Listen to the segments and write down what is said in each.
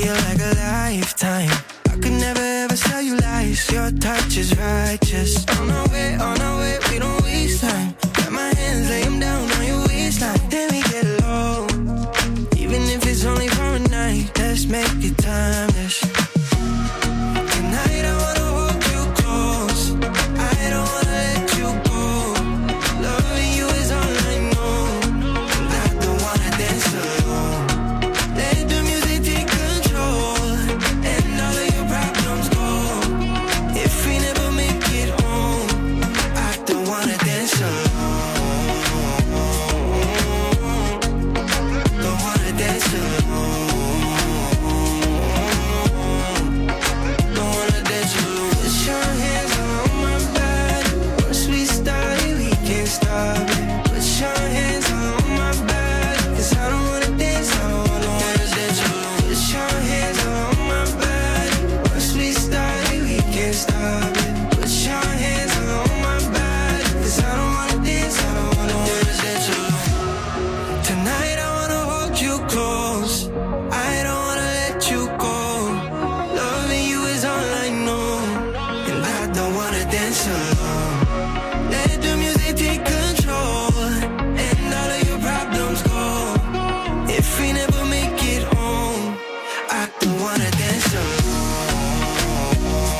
feel like a lifetime. I could never ever tell you lies. Your touch is righteous. On our way, we don't waste time. Got my hands, lay them down on your waistline. Then we get low, even if it's only for a night. Let's make it timeless. Tonight I wanna hold you close. I don't wanna let you go. Loving you is all I know, and I don't wanna dance alone. Let the music take control, and all of your problems go. If we never make it home, I don't wanna dance alone. Don't wanna dance alone. Don't wanna dance alone. Put your hands on my body. Once we start it, we can't stop it. Put your hands on my body, 'cause I don't wanna dance, I don't wanna dance alone. Put your hands on my body. Once we start it, we can't stop it. Put your hands on my body, 'cause I don't wanna dance, I don't wanna dance alone. Tonight I wanna hold you close. I don't wanna let you go. Loving you is all I know, and I don't wanna dance alone. Let the music take control, and all of your problems go. If we never make it home, I don't wanna dance alone.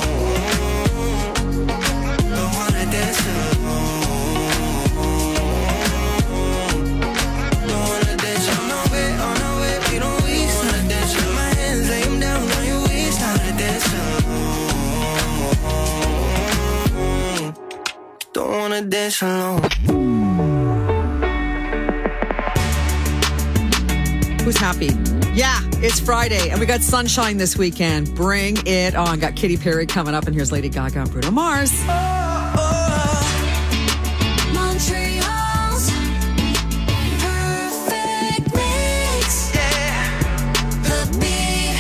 Don't wanna dance alone. Don't wanna dance on our way, we don't waste time. Dance with my hands, lay them down on your waist. Don't wanna dance alone. Don't wanna dance alone. Who's happy? Yeah, it's Friday, and we got sunshine this weekend. Bring it on. Got Katy Perry coming up, and here's Lady Gaga and Bruno Mars. Montreal's perfect mix. The Beat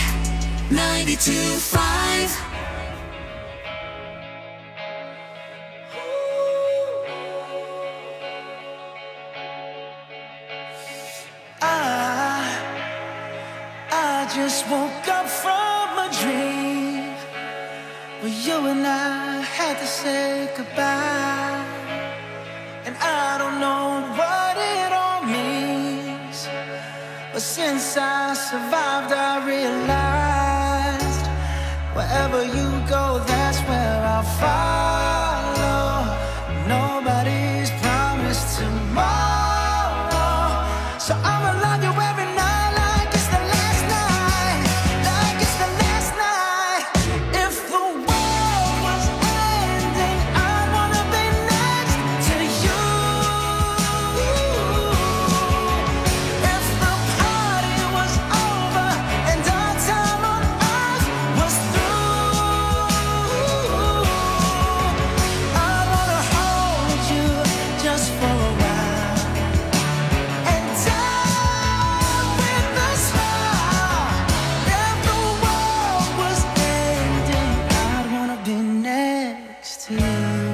92.5. I just woke up from a dream where you and I had to say goodbye. And I don't know what it all means, but since I survived, I realized wherever you go, that's where I'll follow. Nobody's promised tomorrow, so I'ma love you every night like it's the last night, like it's the last night. If the world was ending, I wanna be next to you. If the party was over and our time on earth was through, I wanna hold you just for a while and die with a smile. If the world was ending, I'd wanna be next to you.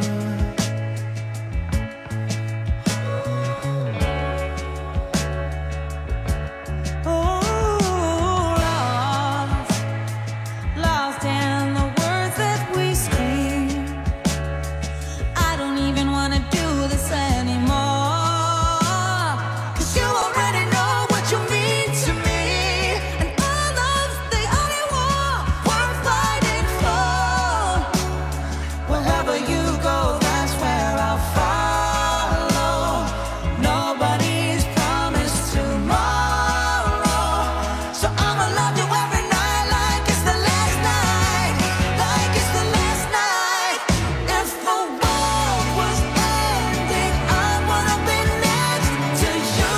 Lost in the words that we scream. I don't even wanna do this anymore, 'cause you already know what you mean to me, and all love's the only war worth fighting for. Wherever you go, that's where I'll follow. Nobody's promised tomorrow, so I'ma love you every night like it's the last night, like it's the last night. If the world was ending, I wanna be next to you.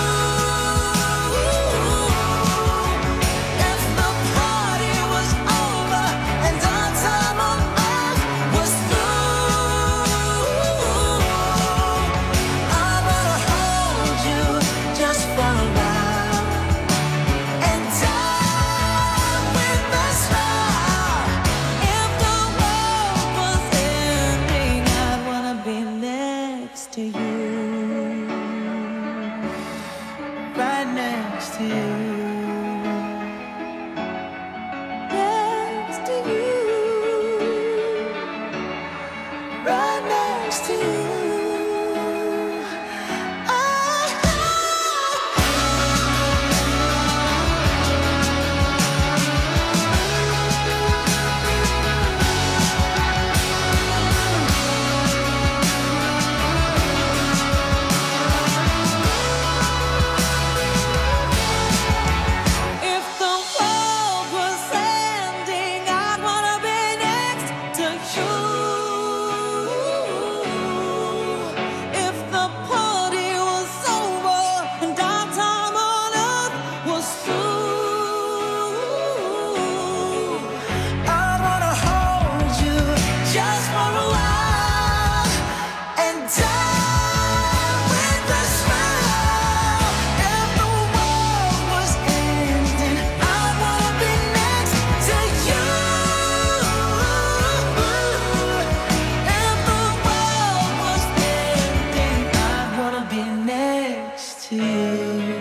If the party was over and our time on earth was through, I wanna hold you just for a while and die with a smile. If the world was ending, I'd wanna be next to you, Right next to you. to you.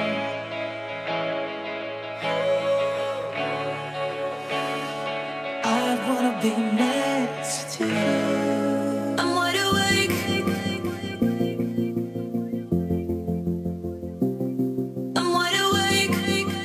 I wanna be next to you. I'm wide awake. I'm wide awake.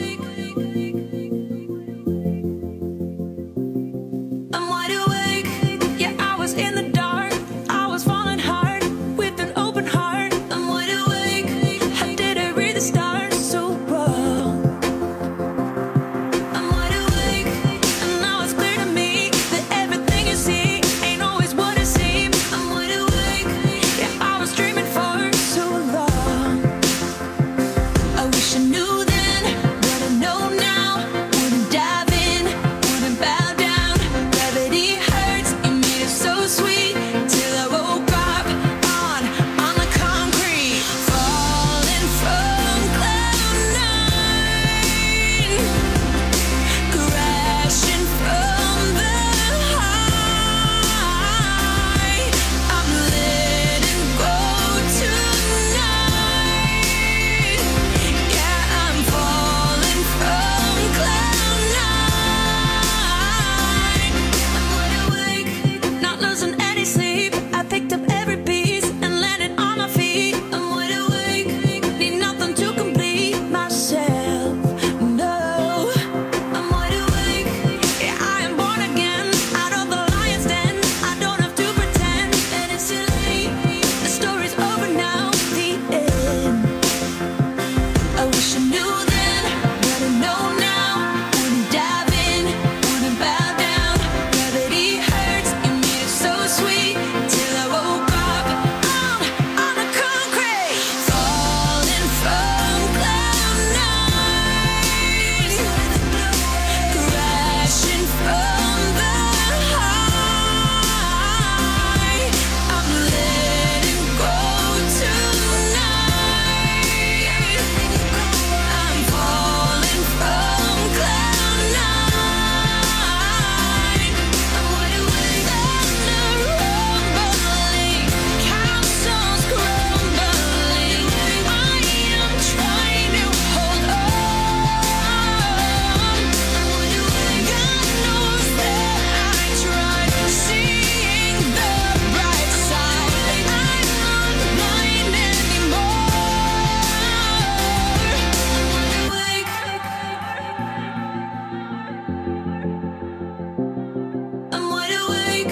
I'm wide awake. Yeah, I was in the dark. I was falling hard with an open heart. I'm wide awake. How did I read the stars so wrong? I'm wide awake, and now it's clear to me that everything you see ain't always what it seems. I'm wide awake. Yeah, I was dreaming for so long. I wish I knew then what I know now. Wouldn't dive in, wouldn't bow down. Gravity hurts, you made it so sweet. Till I woke up on the concrete, falling from cloud nine, crashing from the high. I'm letting go tonight. Yeah, I'm falling from cloud nine. I'm wide awake, not losing any sleep. I picked up every piece and landed on my feet. I'm wide awake, need nothing to complete myself. No, I'm wide awake. Yeah, I am born again, out of the lion's den. I don't have to pretend that it's too late. The story's over now, the end. I wish I knew then what I know now. Wouldn't dive in, wouldn't bow down. Gravity hurts, you made it so sweet. Till I woke up on the concrete, falling from cloud nine, crashing from the high. I'm letting go tonight. I'm falling from cloud nine. I'm wide awake, thunder rumbling, castles crumbling. I am trying to hold on. I'm wide awake, God knows that I tried seeing the bright side. I'm not blind anymore. I'm wide awake. I'm wide awake.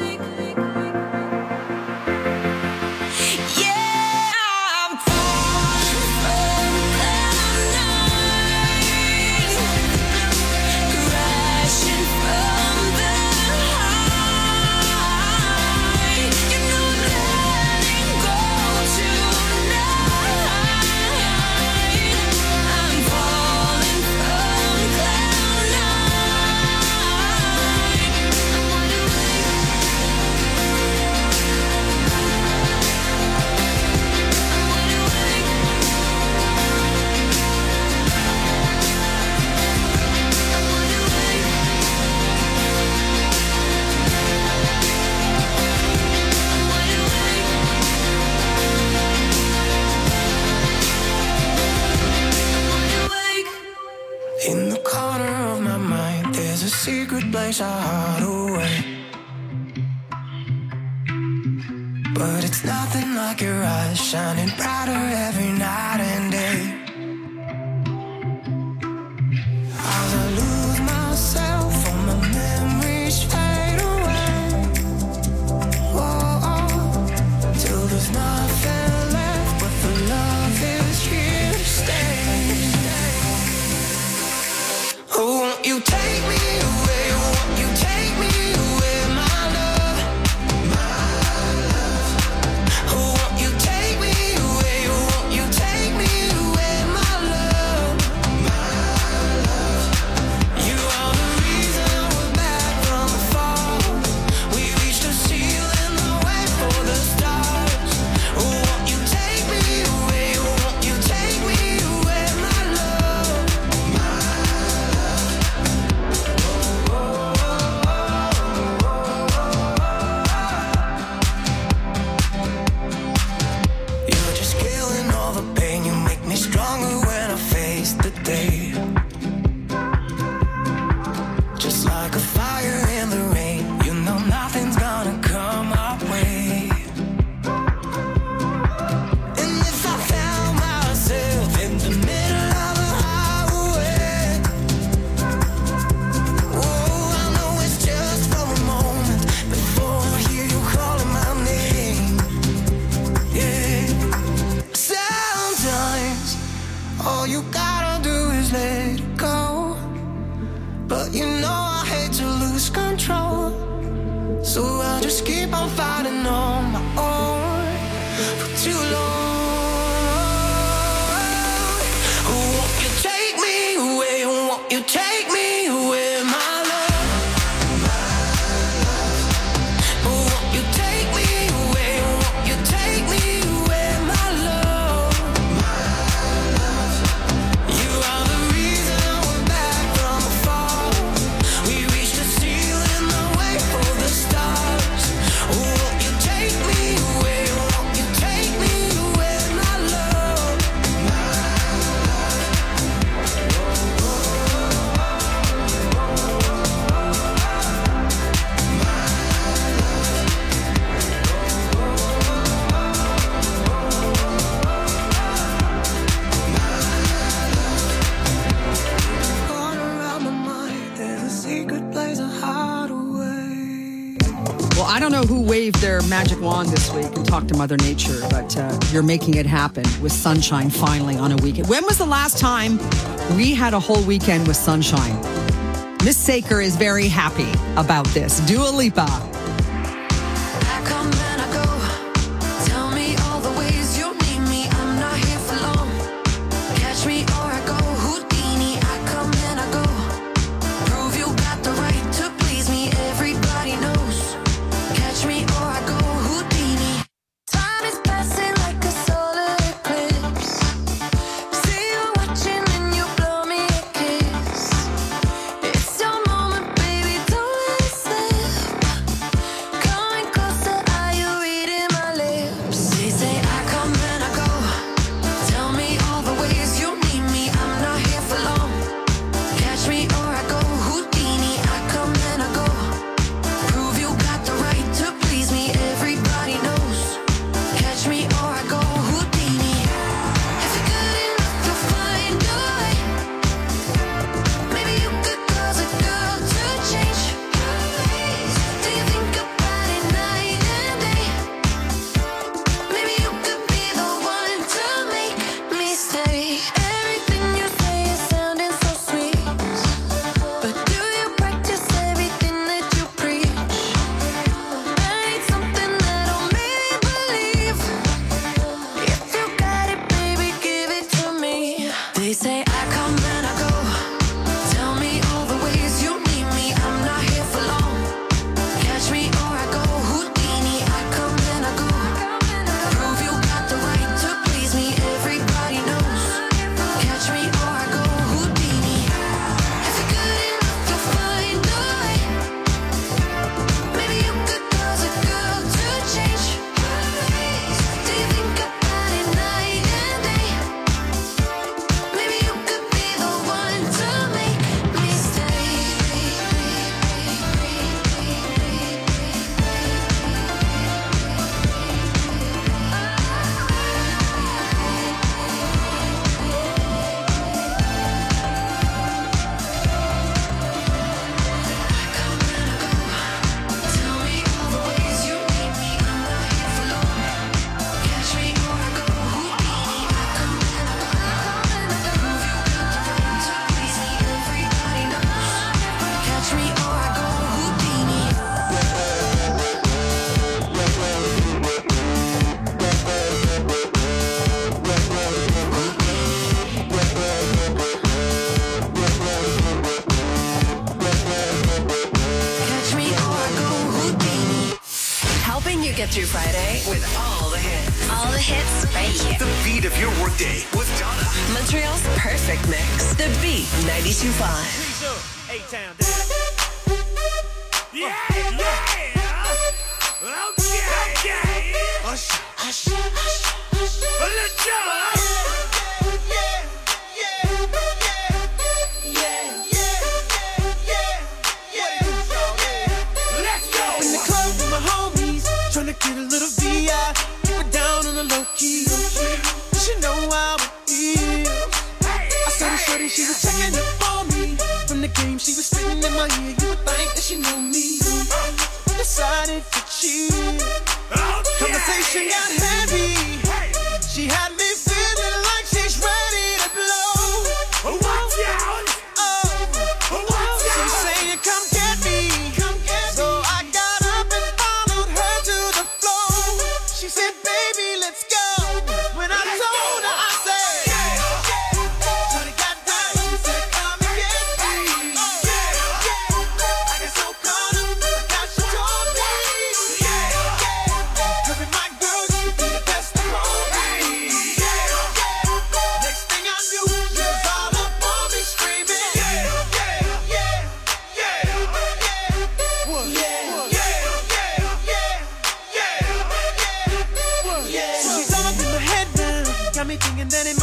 Yeah, I'm falling from cloud nine, crashing from the high. You know I'm letting go tonight. I'm falling from cloud nine. I'm wide awake. In the corner of my mind, there's a secret place I hide away. But it's nothing like your eyes shining brighter every night and day. As I lose myself, all my memories fade away. Whoa, till there's nothing left, but the love is here to stay. Oh, won't you take me away? Won't you take me away, my love? My love. Oh, won't you take me away? Won't you lines. All you gotta do is let it go. But you know I hate to lose control, so I'll just keep on fighting on my own for too long. Won't you take me away? Won't you take me away, my love? Won't you take me away? Won't you take me away, my love? You are the reason we're back from afar. We reached the ceiling, the way for the stars. Won't you take me away? Won't you take me away, my love? Going around my mind, there's a secret place I hide away. Well, I don't know who waved their magic wand this week and talked to Mother Nature, but you're making it happen with sunshine finally on a weekend. When was the last time we had a whole weekend with sunshine? Miss Saker is very happy about this. Dua Lipa. I come and I go. Tell me all the ways you need me. I'm not here for long. Catch me or I go Houdini. I come and I go. Prove you got the right to please me. Everybody knows. Catch me or I go Houdini. Time is passing like a solar eclipse. See you watching and you blow me a kiss. It's your moment, baby, don't let it slip. Coming closer, are you reading my lips? They say I come and I go. Tell me all the ways you need me. I'm not here for long. Catch me or I go Houdini. I come and I go. Prove you got the right to please me. Everybody knows. Catch me or I go Houdini. If you're good enough, you'll find a way. Maybe you could cause a girl to change her ways. Do you think about it night and day? Maybe you could be the one to make me stay. Everything you say is sounding so sweet, but do you practice everything that you preach? I need something that'll make me believe. If you got it, baby, give it to me. They say I come and I go. Tell me all the ways you need me. I'm not here for long. Catch me or I go Houdini. I come and I go. Prove you got the right to please me. Everybody knows. Catch me or I go Houdini. If you're good enough, you'll find a way. Maybe you could cause a girl to change her ways. Do you think about it night and day? Maybe you could be the one to make me stay. Tell me all the ways you need me. I'm not here for long. Catch me or I go Houdini. I come and I go. Prove you got the right to please me. Everybody knows. Catch me or I go Houdini. Catch me or I go Houdini. Helping you get through Friday with all the hits. All the hits right here. The beat of your workday with Donna. Montreal's perfect mix. The Beat 92.5. A-Town down. Yeah, yeah. Okay. Hush, hush, hush, hush. Let's go. Let's go. In the club with my homies, tryna get a little VI. Keep it down on the low key. She know how it is. I saw the shorty, she was checking up on me. From the game, she was spitting in my ear. You would think that she knew me. Decided to cheat. Conversation got heavy. She had me feeling like she's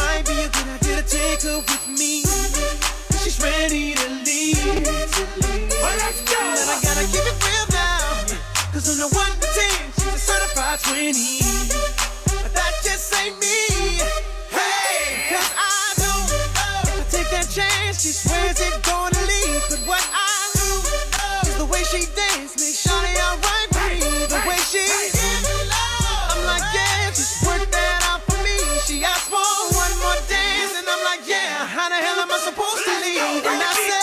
might be a good idea to take her with me. She's ready to leave. Well, let's go. And I gotta keep it real now. Cause on the 1 to 10, she's a certified 20. But that just ain't me. Hey, cause I know if I take that chance, she swears it's gonna leave. But what I know is the way she dance makes Shawty alright with me. The way she I'm like, yeah, just work that out for me. She asked for one more dance, and I'm like, yeah, how the hell am I supposed to leave? And I said,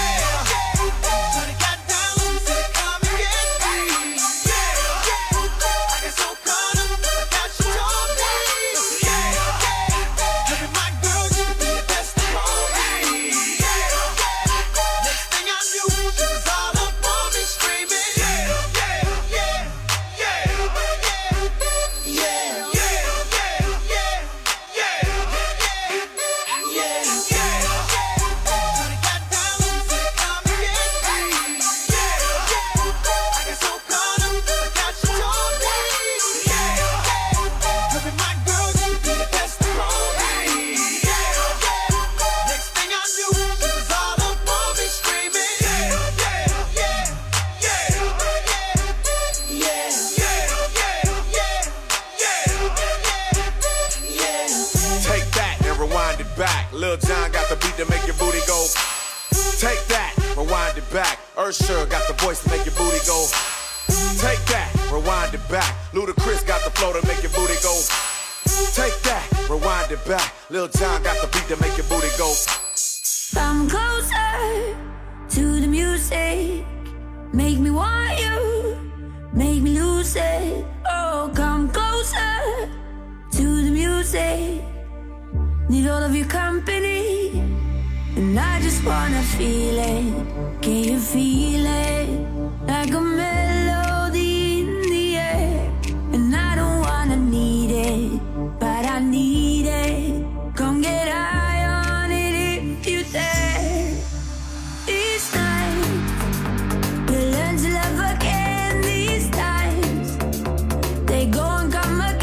Lil Jon got the beat to make your booty go. Take that, rewind it back. Usher got the voice to make your booty go. Take that, rewind it back. Ludacris got the flow to make your booty go. Take that, rewind it back. Lil Jon got the beat to make your booty go. Come closer to the music. Make me want you. Make me lose it. Oh, come closer to the music. Need all of your company, and I just wanna feel it. Can you feel it? Like a melody in the air. And I don't wanna need it, but I need it. Come get high on it if you dare. Each night, we'll learn to love again. These times, they go and come again.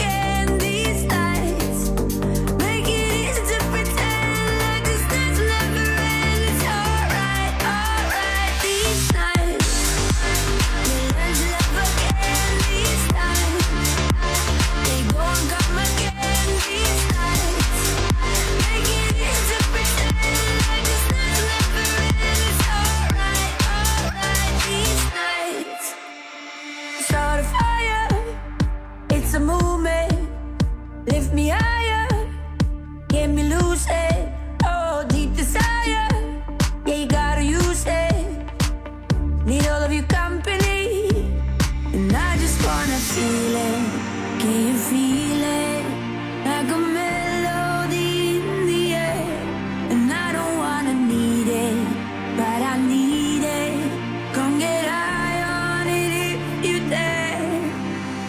Lift me higher, get me loose, oh, deep desire, yeah, you gotta use it. Need all of your company, and I just wanna feel it. Can you feel it? Like a melody in the air. And I don't wanna need it, but I need it. Come get high on it if you dare.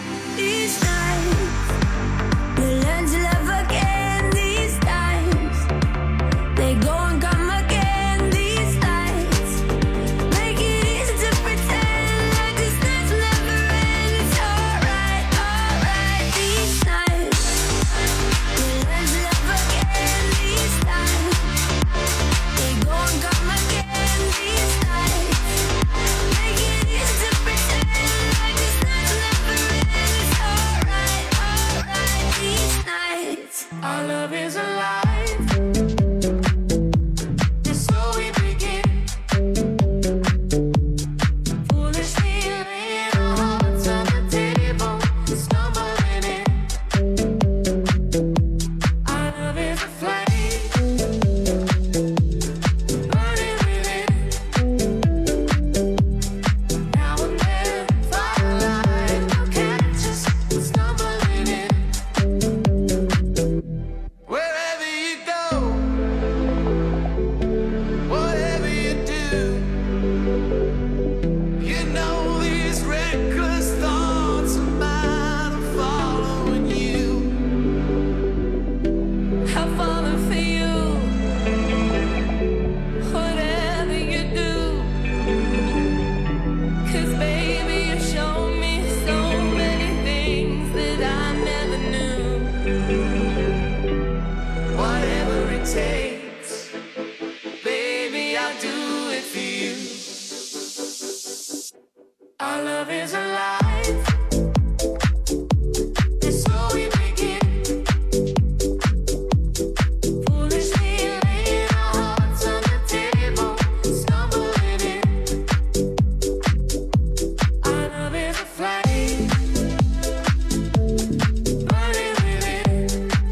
Each night, we'll learn to love again. These times, takes. Baby, I'll do it for you. Our love is alive. And so we begin. Foolishly laying our hearts on the table, stumbling in. Our love is a flame, burning within.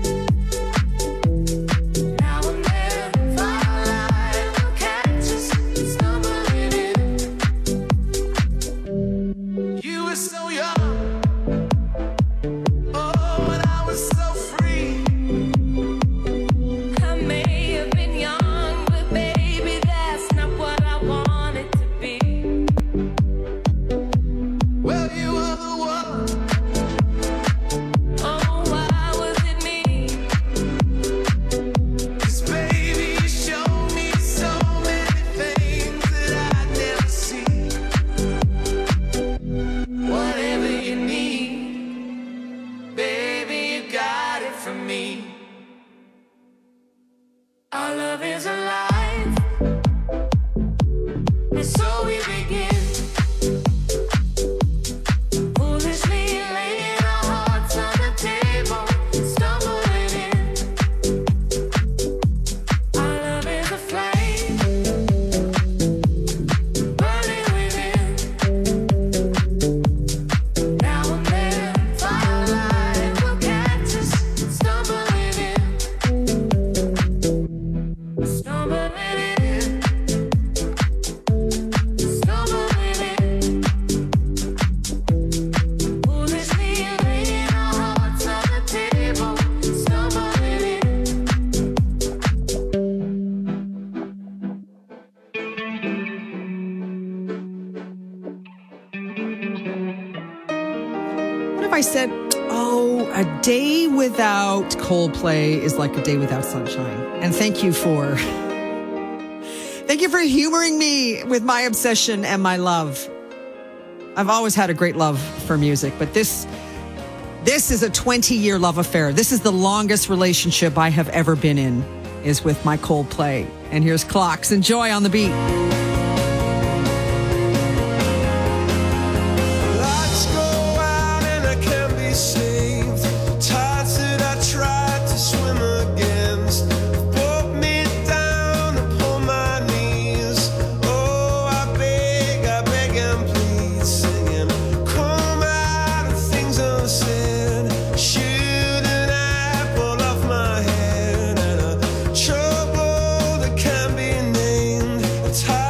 Now and then, firelight will catch us stumbling in. You were so young, oh, and I was so free. I may have been young, but baby, that's not what I wanted to be. Well, you were the one. Oh, why was it me? 'Cause baby, you showed me so many things that I'd never seen. Whatever you need, baby, you got it from me. Our love is alive, and so we begin. Foolishly laying our hearts on the table, stumbling in. Our love is a flame, burning within. Now and then, firelight will catch us stumbling in. Stumbling in. Stumbling in. Foolishly laying our hearts on the table, stumbling in. What if I said, oh, a day without Coldplay is like a day without sunshine? And thank you for humoring me with my obsession and my love. I've always had a great love for music, but this is a 20-year love affair. This is the longest relationship I have ever been in, is with my Coldplay. And here's Clocks. Enjoy on the beat. Lights go out and I can't be saved. Tides that I tried to swim against pulled me down upon my knees. Oh, I beg and plead, singing, come out of things unsaid. Shoot an apple off my head, and a trouble that can't be named. A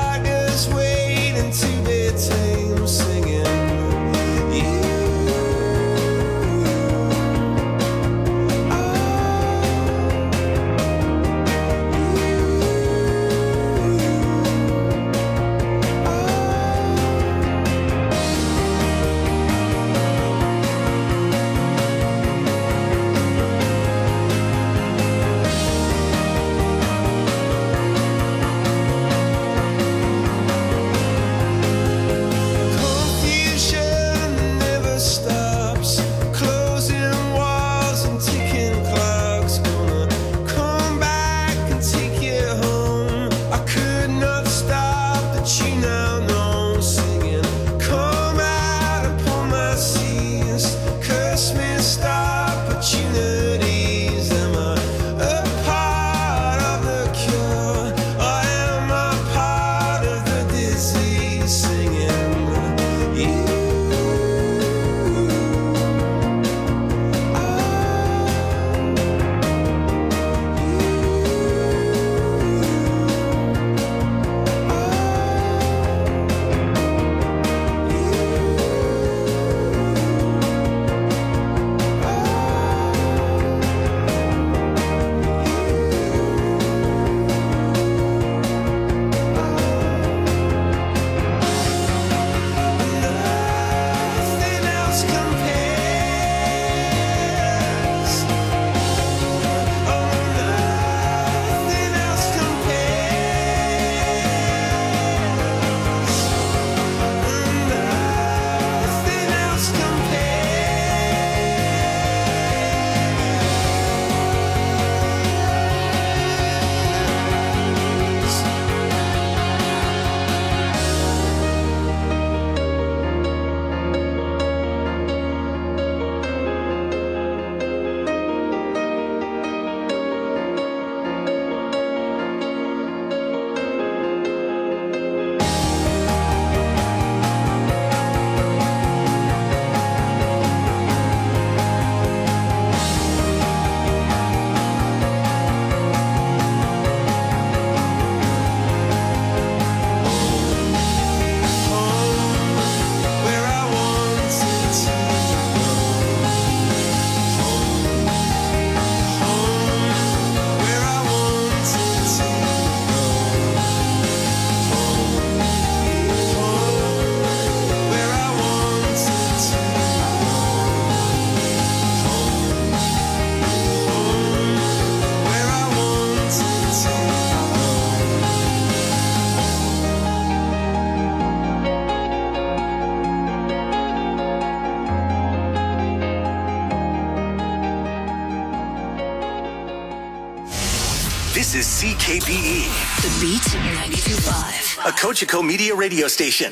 This is CKPE, The Beat 92.5. a Cogeco Media radio station.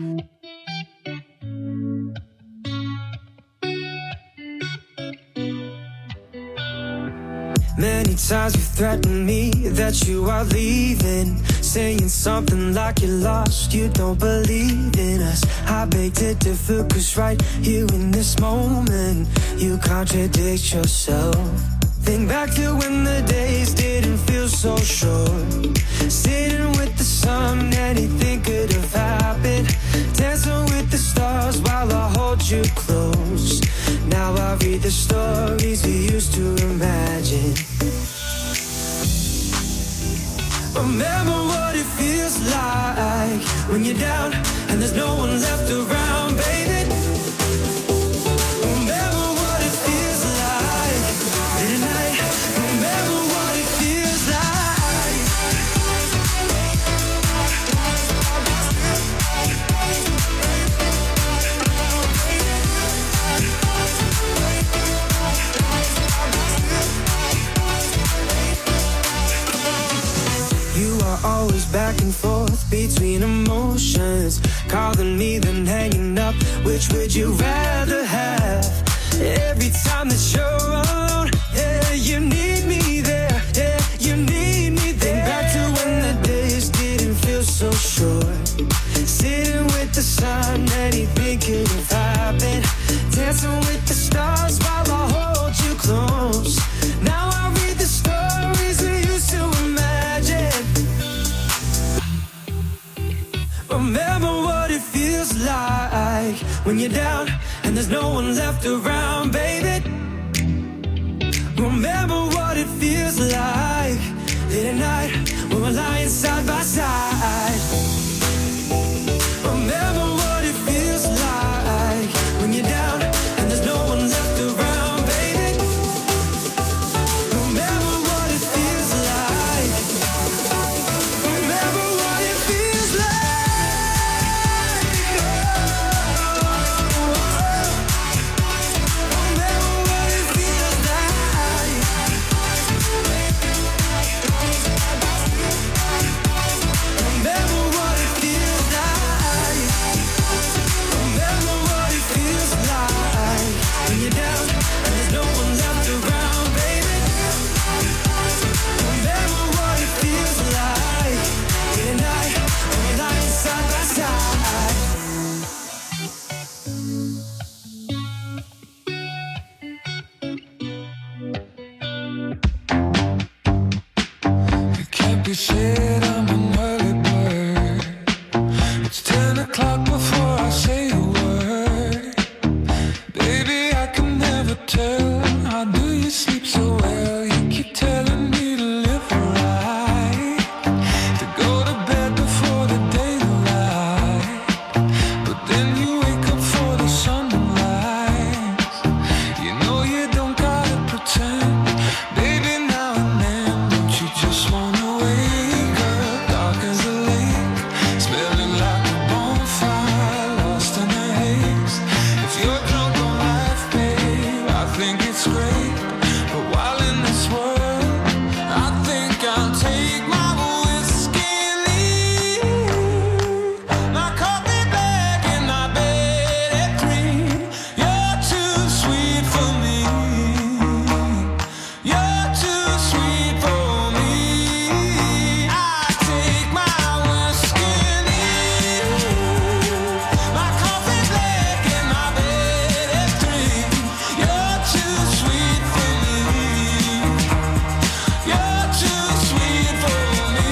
Many times you threatened me that you are leaving, saying something like you're lost, you don't believe in us. I beg to differ, cause right here in this moment, you contradict yourself. Think back to when the days didn't feel so short, sitting with the sun, anything could have happened, dancing with the stars while I hold you close. Now I read the stories we used to imagine. Remember what it feels like when you're down and there's no one left around, baby. Remember what it feels like late at night. Remember what it feels like. You are always back and forth between emotions, calling me then hanging up. Which would you rather have? Every time that you're around, yeah, you need me there, yeah, you need me there. Think back to when the days didn't feel so short, sitting with the sun, anything could have happened, dancing with the stars while I hold you close. Now I read the stories we used to imagine. Remember what it feels like when you're down and there's no one left around, baby. Remember what it feels like late at night when we're lying side by side. Remember what it feels like when you're down and there's no one left around, baby. Remember what it feels like. Remember what it feels like. Remember what it feels like. Remember what it feels like. Remember what it feels like when you're down and there's no one left around, baby. Remember what it feels like late at night when we're lying side by side. It can't be said I'm an early bird. It's 10 o'clock before I say a word. Baby, I can never tell. How do you sleep so well? You keep telling me to live right, to go to bed before the daylight. But then you wake up for the sunrise. You know you don't gotta pretend. Baby, now and then, don't you just wanna wake up dark as a lake, smelling like a bonfire, lost in the haze. If you're drunk on life, babe, I think it's great. But while in this world, I think I'll take my whiskey and leave. My coffee black and my bed at 3. You're too sweet for me. You're too sweet for me. I take my whiskey and leave. My coffee black and my bed at 3. You're too sweet for me. You're too sweet for me.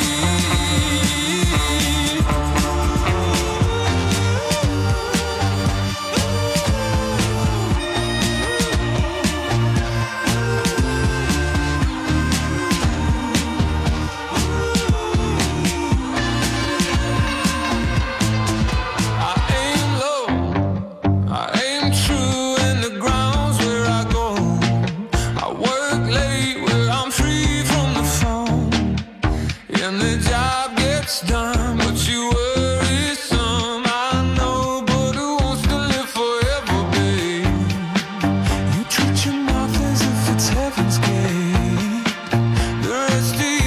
I aim low, I aim true, and the ground's where I go. I work late where I'm free from the phone, and the job gets done, but you worry some. I know, but who wants to live forever, babe? You treat your mouth as if it's heaven's gate. The rest of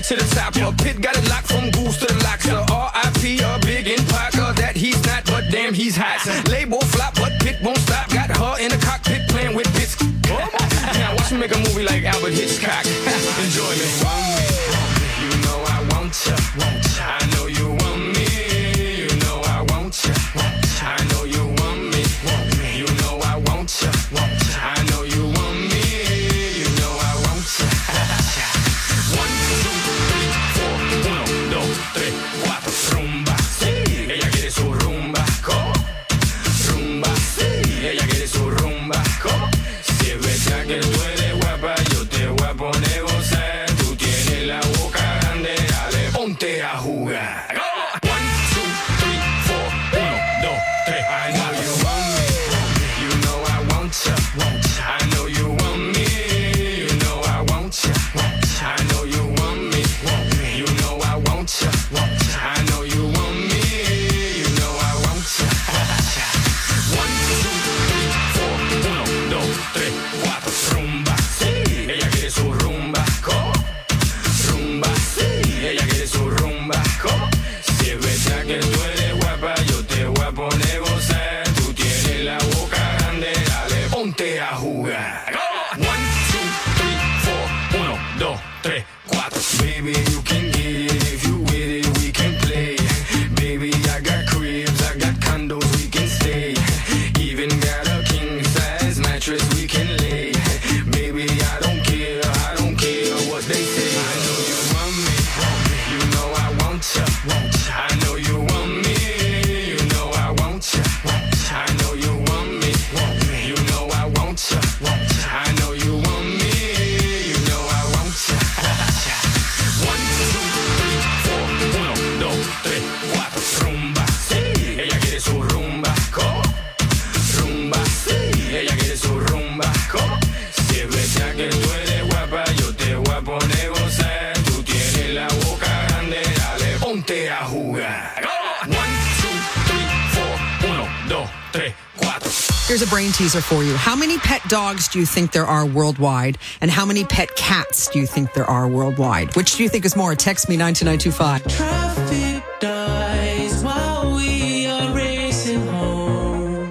to the top. Pit got it locked from goose to the locks. R.I.P. Big in Parker, that he's not, but damn he's hot. Label flop, but Pit won't stop. Got her in the cockpit playing with bits. Now watch me make a movie like Albert Hitchcock. Enjoy me. You know I want ya. I know you want me. You know I want ya. I know you want me. You know I want ya. I know you want me. You know I want ya. 1, 2, 3, 4. 1, 2, 3, 4. Rumba, sí. Ella quiere su rumba. ¿Cómo? Rumba, sí. Ella quiere su rumba. ¿Cómo? Si es verdad que tú eres guapa, yo te voy a poner gozar. Tú tienes la boca grande, dale, ponte a jugar. 1, 2, 3, 4. 1, 2, 3. I know you want me. You know I want ya. I know you want me. You know I want ya. I know you want me. You know I want ya. I know you want me. You know I want ya. 1, 2, 3, 4. 1, 2, 3, 4. Rumba, sí. Ella quiere su rumba. ¿Cómo? Rumba, sí. Ella quiere su rumba. ¿Cómo? Si es verdad que tú eres guapa, yo te voy a poner gozar. Tú tienes la boca grande, dale, ponte a jugar. 1, 2, 3, 4. 1, 2, 3, 4. Baby, you can get it if you with it, we can play. Baby, I got cribs, I got condos, we can stay. Even got a king size mattress we can lay. Baby, I don't care what they say. I know you want me, you know I want ya. I know you want me, you know I want ya. I know you want me, you know I want ya. I know you want me, you know I want ya. 1, 2, 3, 4. 1, 2, 3, 4. Rumba, sí. Ella quiere su rumba. ¿Cómo? Rumba, sí. Ella quiere su rumba. ¿Cómo? Si es verdad que tú eres guapa, yo te voy a poner gozar. Tú tienes la boca grande, dale, ponte a jugar. 1, 2, 3, 4. 1, 2, 3, 4. Here's a brain teaser for you. How many pet dogs do you think there are worldwide? And how many pet cats do you think there are worldwide? Which do you think is more? Text me 92925. Traffic dies while we are racing home.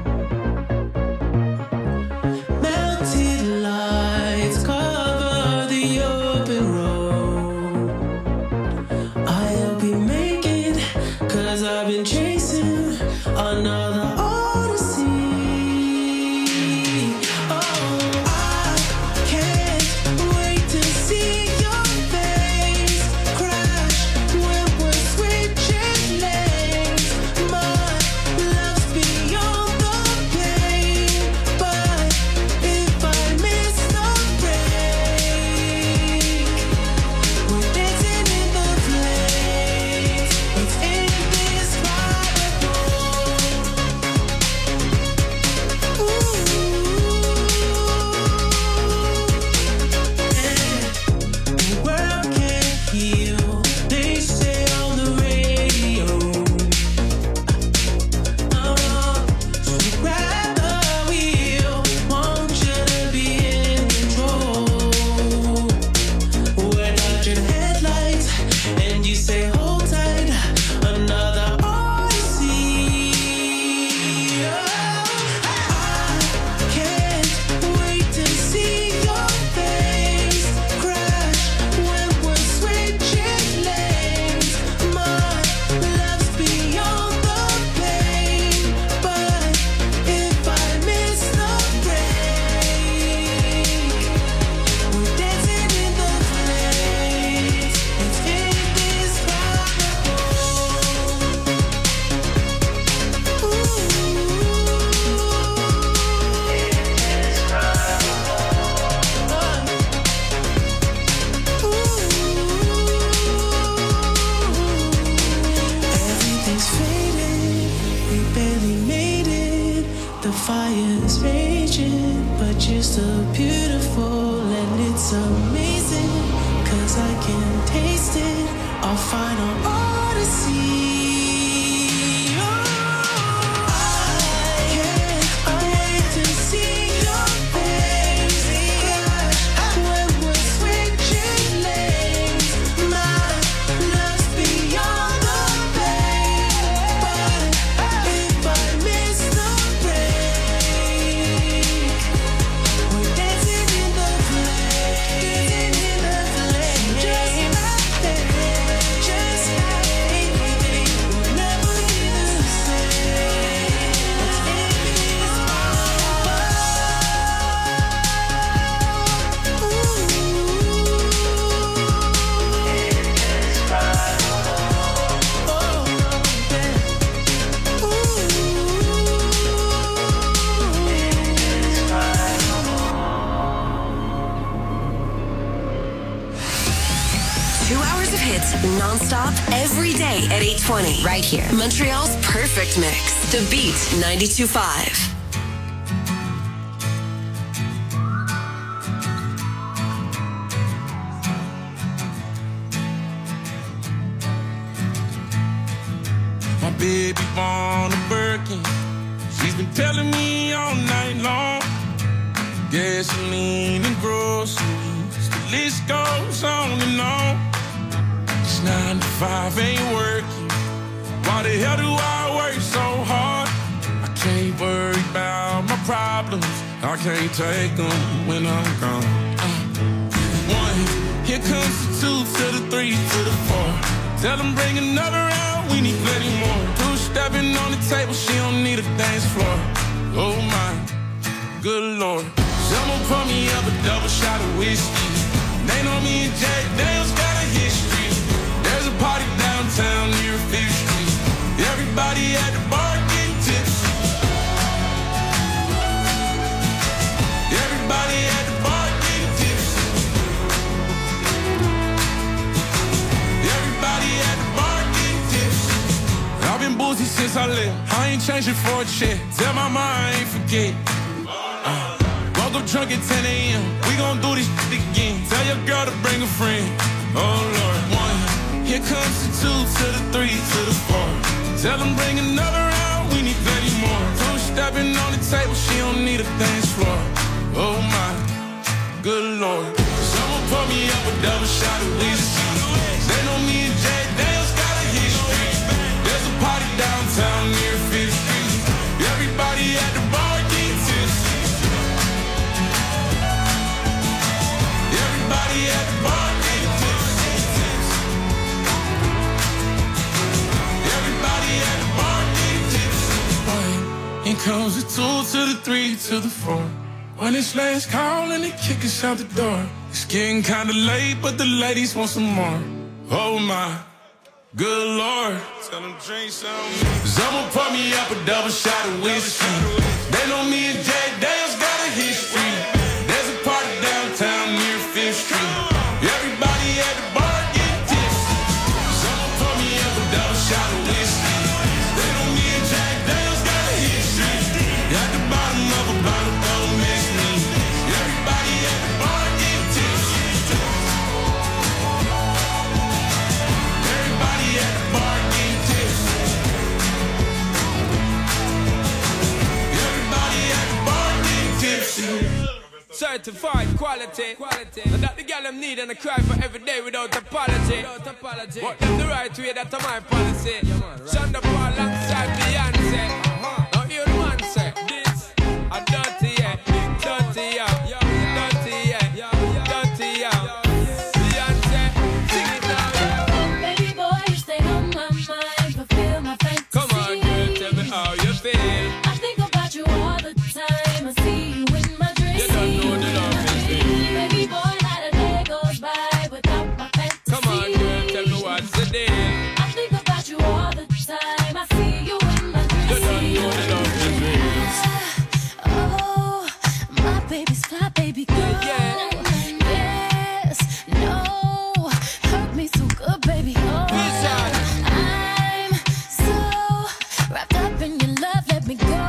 Melted lights cover the open road. I'll be making, 'cause I've been chasing another odyssey. Oh, I can't wait to see your face crash when we're hits non-stop every day at 8:20. Right here. Montreal's perfect mix. The Beat 92.5. My baby born a Birkin. She's been telling me all night long. Gasoline and groceries, the list goes on and on. It's 9 to 5, ain't working. Why the hell do I work so hard? I can't worry about my problems. I can't take them when I'm gone. 1, here comes the 2 to the 3 to the 4. Tell them bring another round, we need plenty more. 2 stepping on the table, she don't need a dance floor. Oh my, good Lord. Someone pour me up a double shot of whiskey. They know me and Jack Daniels got a history. There's a party downtown near 5th Street. Everybody at the bar getting tipsy. Everybody at the bar getting tipsy. Everybody at the bar getting tipsy. I've been boozy since I left. I ain't changing for a check. Tell my mom I ain't forget. Woke up drunk at 10 a.m. We gon' do this shit again. Tell your girl to bring a friend. Oh Lord. 1, here comes the 2 to the 3 to the 4. Tell them bring another round, we need plenty more. 2 stepping on the table, she don't need a dance floor. Oh my, good Lord. Someone pour me up a double shot of whiskey. They know me and Jack Daniels got a history. There's a party downtown near 5th Street. Everybody at the bar getting tipsy. Everybody at the bar getting tipsy. Everybody at the bar getting tipsy. Here comes the 2 to the 3 to the 4. When it's last call and they kick us out the door. It's getting kinda late, but the ladies want some more. Oh my, good Lord. Tell them drink some. Someone pour me up a double shot of whiskey. They know me and Jack Daniels got a history. There's a party downtown near 5th Street. Everybody at the bar getting tipsy. Someone pour me up a double shot of whiskey. They know me and Jack Daniels got a history. At the bottom of a bottle, don't miss me. Everybody at the bar getting tipsy. Everybody at the bar getting tipsy. Everybody at the bar getting tipsy. Certified quality. And that the girl them need and I cry for every day without apology. What them the right way, that's my policy. Shonda Paul alongside Beyonce. Now you the one say this. A dirty yeah, dirty yeah, dirty yeah, dirty yeah. Beyonce, sing it now. Baby boy, you stay on my mind, fulfill my fantasy. Come on, girl, tell me how you feel. I think about you all the time. I see you in my dreams. You don't know the love is real. Baby boy, not a day goes by without my fantasy. Come on, girl, tell me what's the deal. I think about you all the time. I see you in my dreams. You don't know the love is real. Oh, my baby's fly, baby girl. Yeah. Yes, no, hurt me so good, baby. Oh, Listen. I'm so wrapped up in your love. Let me go.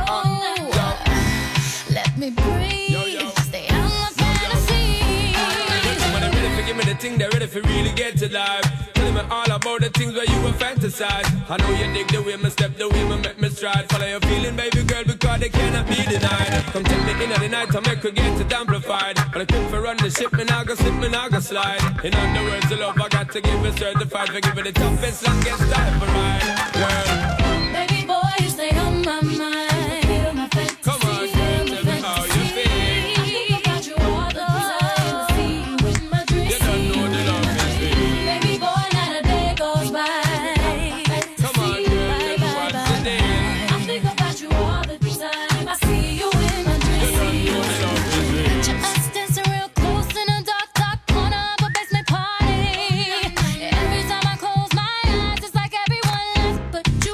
Let me breathe. Yo. Stay out my fantasy. When they're ready for give me the thing, they're ready for really get to life. Telling me all about the things where you were fantasize. I know you dig the way me step, the way me make me stride. Follow your feeling, baby girl, because they cannot be denied. Come take me in at the night to make her get it amplified. But I quit for run the ship, me now go slip, me now go slide. In other words, the love I got to give it certified. For give it the toughest, longest time for ride. Girl, Baby boy, you stay on my mind. Feel my fantasy. come on, girl, tell me how you feel. I think about you all the time. I see you in my dreams. You don't know the love is real. Baby boy, not a day goes by. Come on, girl, tell me what's the deal. I think about you all the time. I see you in my You don't dreams. know the love is real. Picture us dancing real close in a dark, dark corner of a basement party. Every time I close my eyes, it's like everyone left but you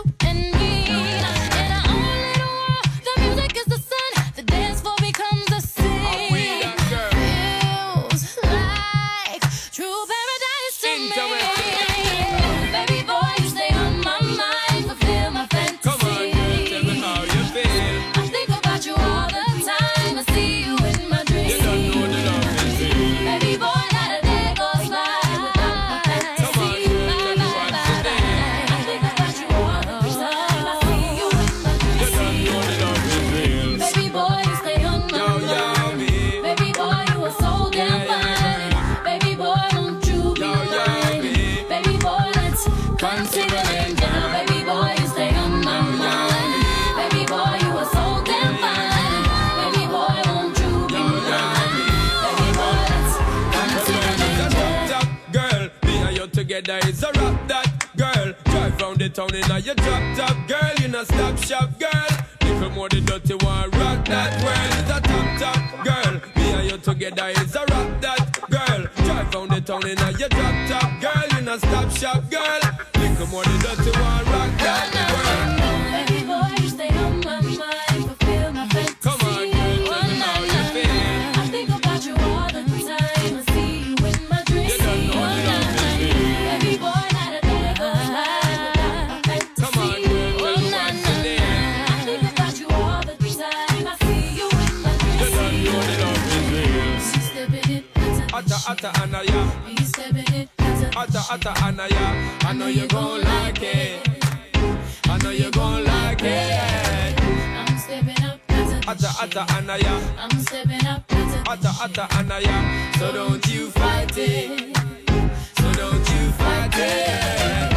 together is a rap that, girl. Drive round the town in a your drop top, girl. You know stop shop, girl. Little more the dirty one, rock that world. It's a top top, girl. Me and you together is a rap that, girl. Drive round the town in a your drop top, girl. You know stop shop, girl. Little more the dirty one, rock that world. Baby boy, you stay on my mind, fulfill my fantasy. Come on, girl, tell me how you feel. I think about you all the time. I see you in my dreams. You don't know the love is real. Baby boy, not a day goes by. Come on, girl, tell me what's your name. I think about you all the time. I see you in my You don't dreams. know the love is real. She's stepping it, Atta Anaya, he's stepping it, Atta Anaya. I know you gon' like it. I know you gon' like it. I'm stepping up, Atta Anaya, I'm stepping up, Atta Anaya. So don't you fight it. So don't you fight it.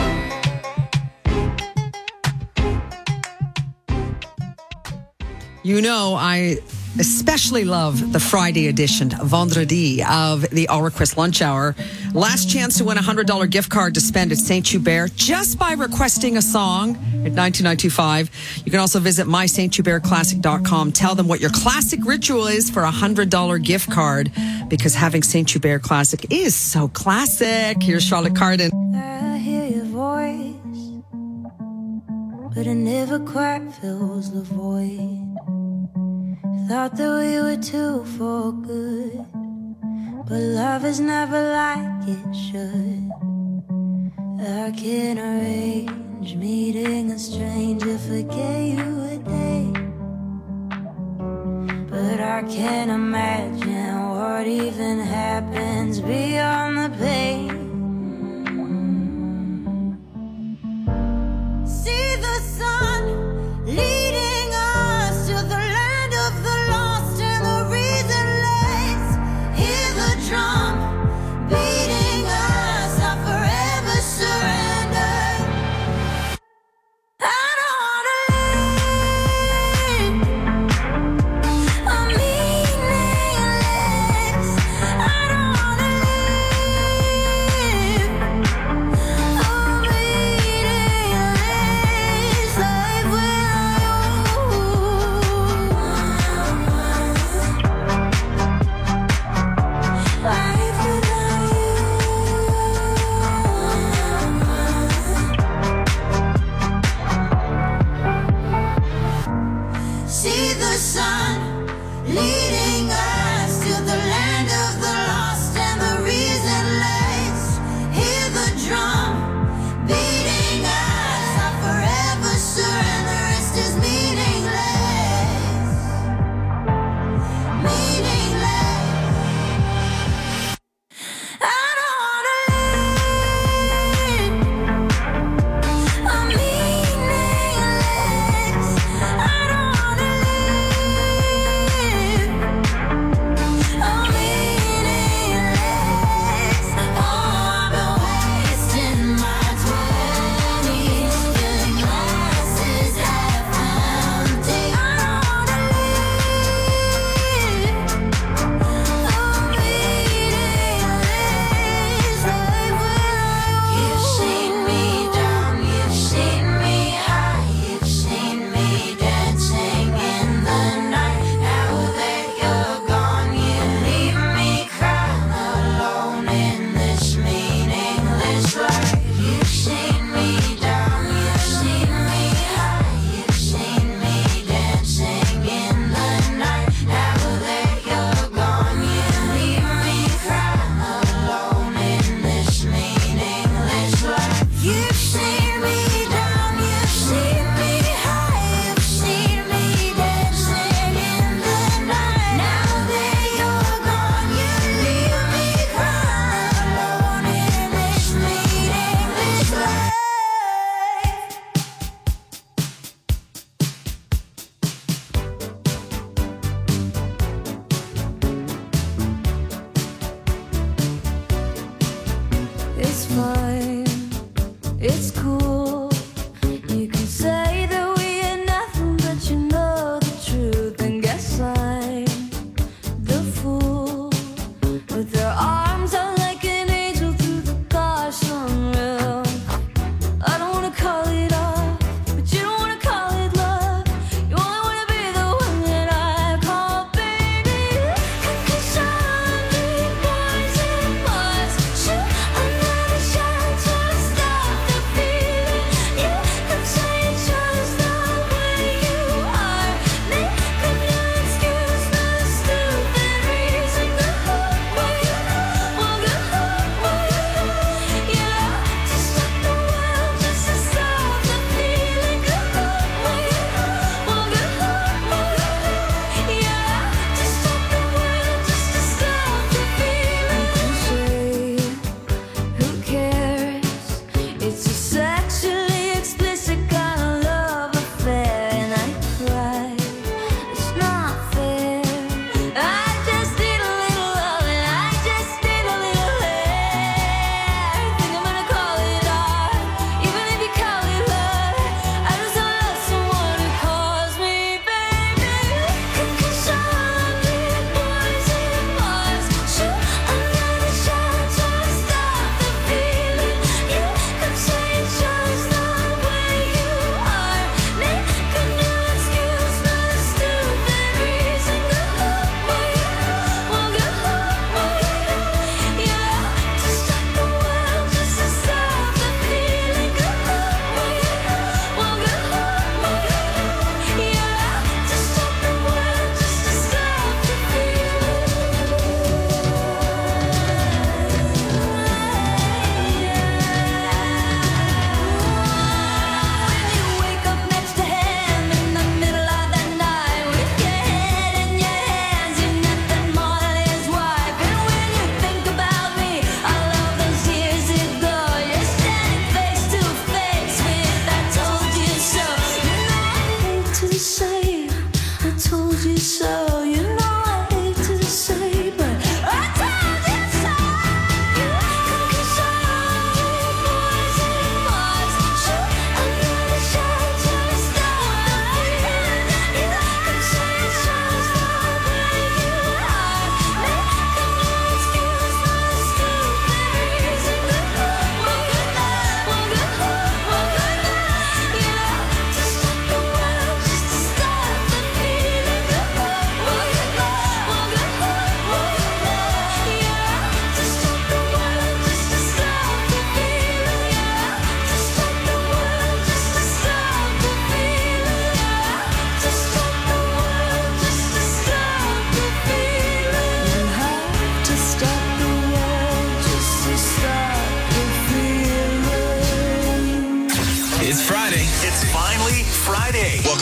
You know, I especially love the Friday edition, Vendredi, of the All Request Lunch Hour. Last chance to win a $100 gift card to spend at St. Hubert just by requesting a song at 92925. You can also visit mysthubertclassic.com. Tell them what your classic ritual is for a $100 gift card, because having St. Hubert Classic is so classic. Here's Charlotte Cardin. I hear your voice, but it never quite fills the void. Thought that we were two for good, but love is never like it should. I can arrange meeting a stranger, forget you a day, but I can't imagine what even happens beyond the pain. See the sun leading us to the land of the lost and the reasonless. Hear the drum beating us, I forever surrender. I don't wanna live a meaningless. I don't wanna live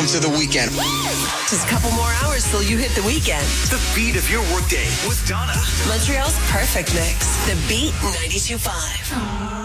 into the weekend. Just a couple more hours till you hit the weekend. The beat of your workday with Donna. Montreal's perfect mix. The Beat 92.5.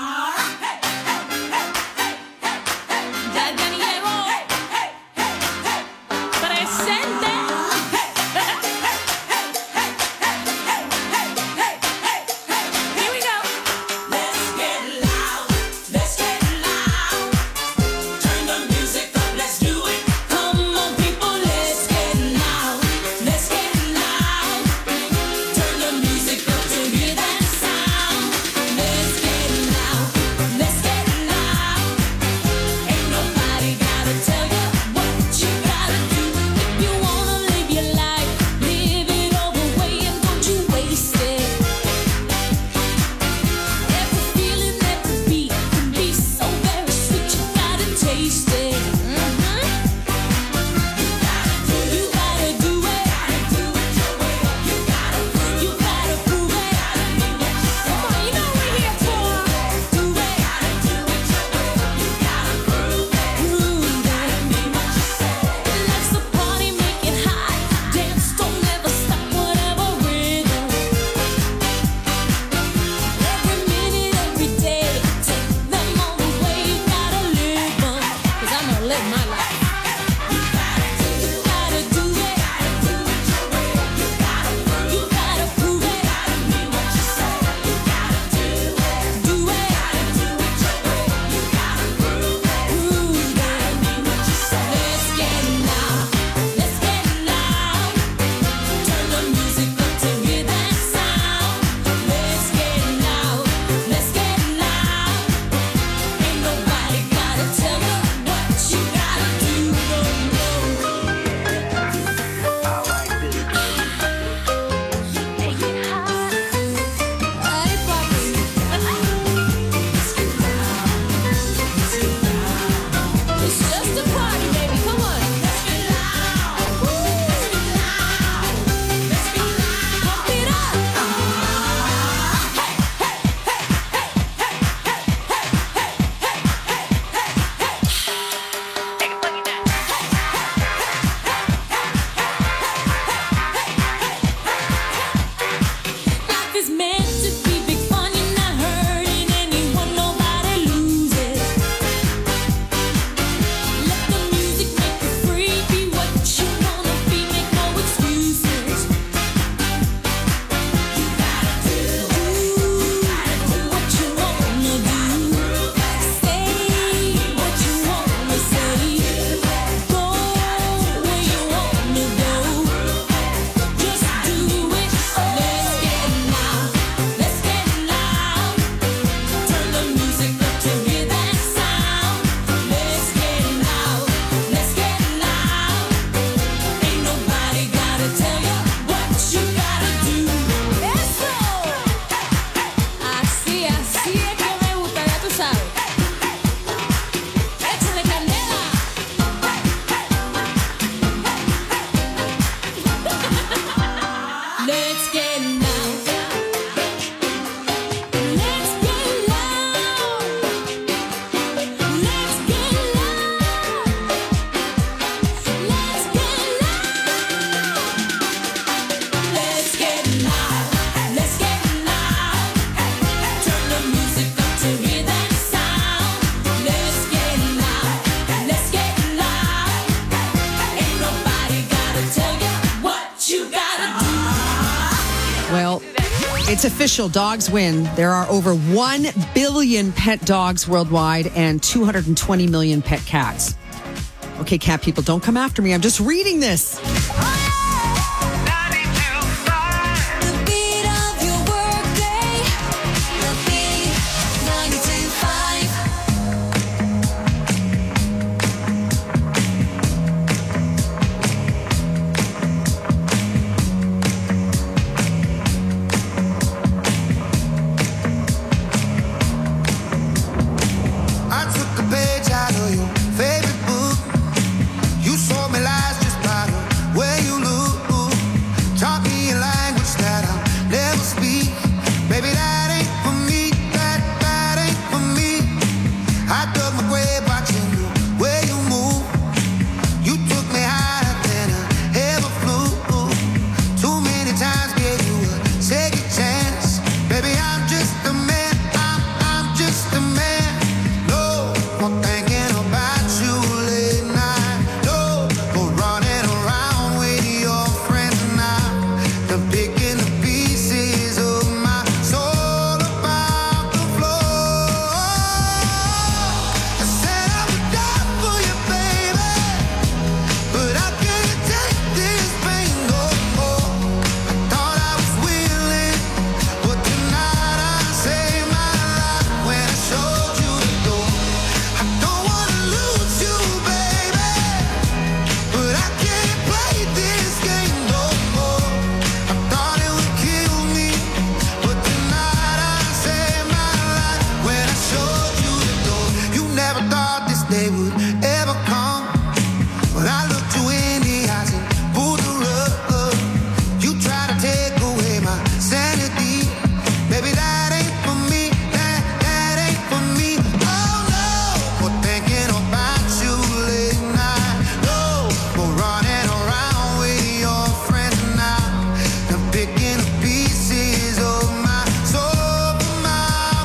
It's official. Dogs win. There are over 1 billion pet dogs worldwide and 220 million pet cats. Okay, cat people, don't come after me. I'm just reading this.